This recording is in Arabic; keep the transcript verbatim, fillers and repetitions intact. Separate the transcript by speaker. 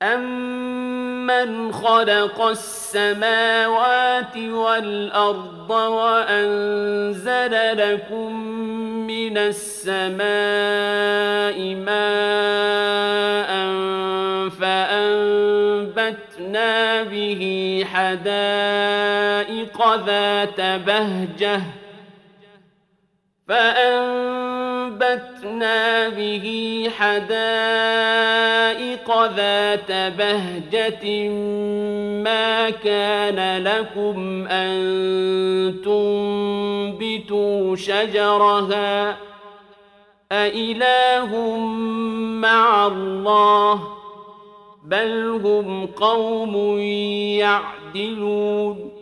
Speaker 1: أَمَّنْ خَلَقَ السَّمَاوَاتِ وَالْأَرْضَ وَأَنزَلَ لَكُم مِّنَ السَّمَاءِ مَاءً فَأَنبَتْنَا بِهِ حَدَائِقَ ذَاتَ بَهْجَةٍ فَأَنبَتْنَا بِهِ حَدَائِقَ ذَاتَ بَهْجَةٍ مَّا كَانَ لَكُمْ أَن تُنبِتُوا شَجَرَهَا ۗ أَإِلَٰهٌ مَّعَ اللَّهِ ۚ بَلْ هُمْ قَوْمٌ يَعْدِلُونَ